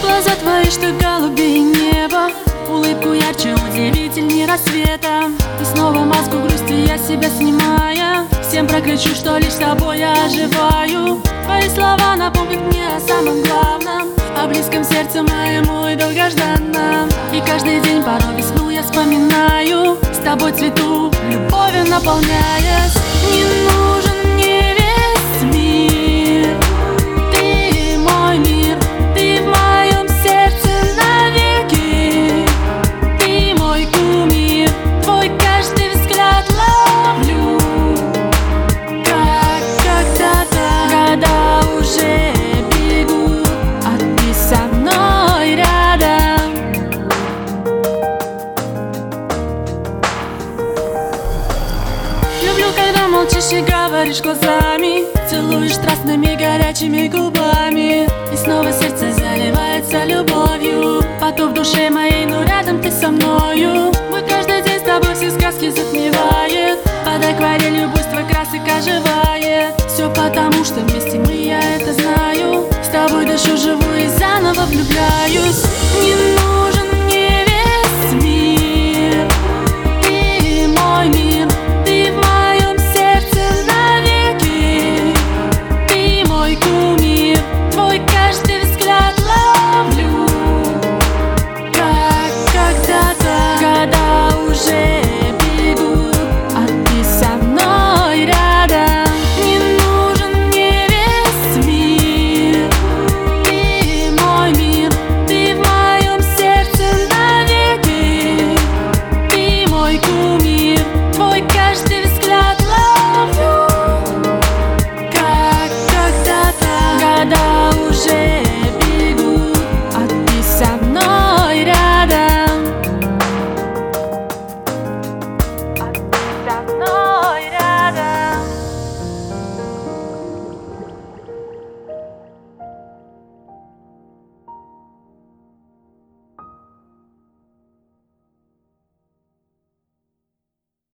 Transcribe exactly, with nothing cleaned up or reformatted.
Глаза твои, что голубее неба, улыбку ярче, удивительней рассвета. И снова маску грусти я себя снимая, всем прокричу, что лишь с тобой я оживаю. Твои слова напомнят мне о самом главном, о близком сердце моему и долгожданном. И каждый день порой весну я вспоминаю, с тобой цвету, любовью наполняясь. Не нужен мне весь мир, ты мой мир, ты в моем сердце навеки. Ты мой кумир, твой каждый взгляд ловлю, как когда-то. Года уже бегут, а ты со мной рядом. Люблю, когда молчишь и говоришь глазами, целуешь страстными горячими губами, и снова сердце заливается любовью. Потом в душе моей, но рядом ты со мною. Мой каждый день с тобой все сказки затмевает, под акварелью буйство красок оживает. Все потому, что вместе мы, я это знаю, с тобой дышу, живу и заново влюбляюсь. Не